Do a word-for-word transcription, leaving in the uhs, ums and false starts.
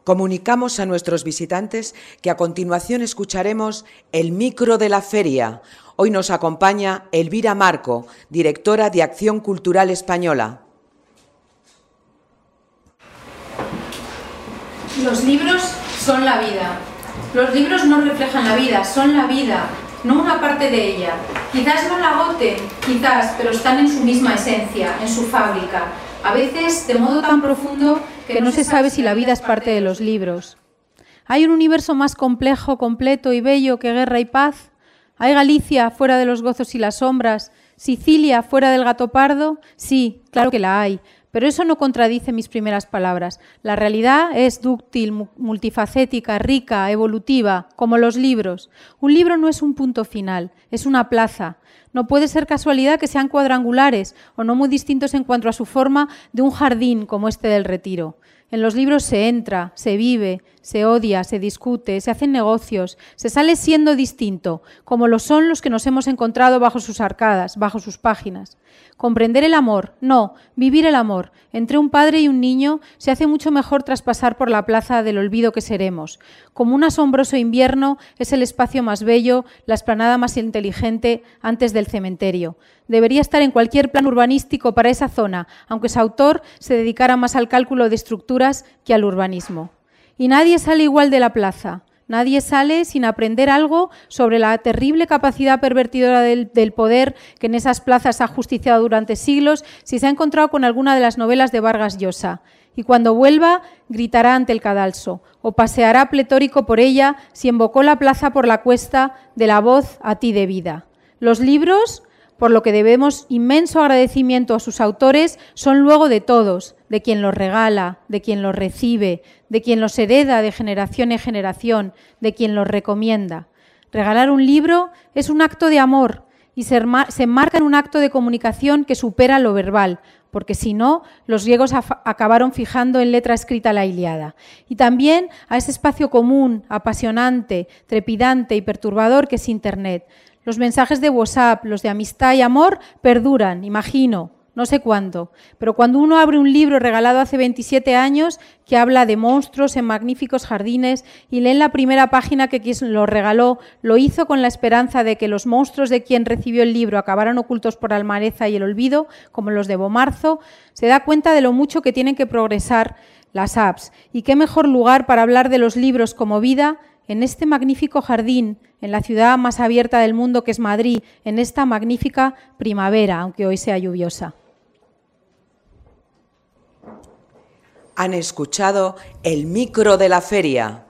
Comunicamos a nuestros visitantes que a continuación escucharemos el micro de la feria. Hoy nos acompaña Elvira Marco, directora de Acción Cultural Española. Los libros son la vida. Los libros no reflejan la vida, son la vida, no una parte de ella. Quizás no la agoten, quizás, pero están en su misma esencia, en su fábrica. A veces de modo tan profundo que no se sabe si la vida es parte de los libros. ¿Hay un universo más complejo, completo y bello que Guerra y Paz? ¿Hay Galicia fuera de los gozos y las sombras? ¿Sicilia fuera del gato pardo? Sí, claro que la hay. Pero eso no contradice mis primeras palabras. La realidad es dúctil, multifacética, rica, evolutiva, como los libros. Un libro no es un punto final, es una plaza. No puede ser casualidad que sean cuadrangulares o no muy distintos en cuanto a su forma de un jardín como este del Retiro. En los libros se entra, se vive, se odia, se discute, se hacen negocios, se sale siendo distinto, como lo son los que nos hemos encontrado bajo sus arcadas, bajo sus páginas. Comprender el amor, no, vivir el amor, entre un padre y un niño se hace mucho mejor tras pasar por la plaza del olvido que seremos. Como un asombroso invierno es el espacio más bello, la explanada más inteligente antes del cementerio. Debería estar en cualquier plan urbanístico para esa zona, aunque su autor se dedicara más al cálculo de estructuras que al urbanismo. Y nadie sale igual de la plaza. Nadie sale sin aprender algo sobre la terrible capacidad pervertidora del, del poder que en esas plazas ha justiciado durante siglos si se ha encontrado con alguna de las novelas de Vargas Llosa. Y cuando vuelva, gritará ante el cadalso o paseará pletórico por ella si invocó la plaza por la cuesta de la voz a ti de vida. Los libros, por lo que debemos inmenso agradecimiento a sus autores, son luego de todos, de quien los regala, de quien los recibe, de quien los hereda de generación en generación, de quien los recomienda. Regalar un libro es un acto de amor y se enmarca en un acto de comunicación que supera lo verbal, porque si no, los griegos acabaron fijando en letra escrita la Ilíada. Y también a ese espacio común, apasionante, trepidante y perturbador que es Internet. Los mensajes de WhatsApp, los de amistad y amor, perduran, imagino, no sé cuánto. Pero cuando uno abre un libro regalado hace veintisiete años que habla de monstruos en magníficos jardines y lee en la primera página que quien lo regaló lo hizo con la esperanza de que los monstruos de quien recibió el libro acabaran ocultos por la maleza y el olvido, como los de Bomarzo, se da cuenta de lo mucho que tienen que progresar las apps. Y qué mejor lugar para hablar de los libros como vida en este magnífico jardín, en la ciudad más abierta del mundo que es Madrid, en esta magnífica primavera, aunque hoy sea lluviosa. Han escuchado el micro de la feria.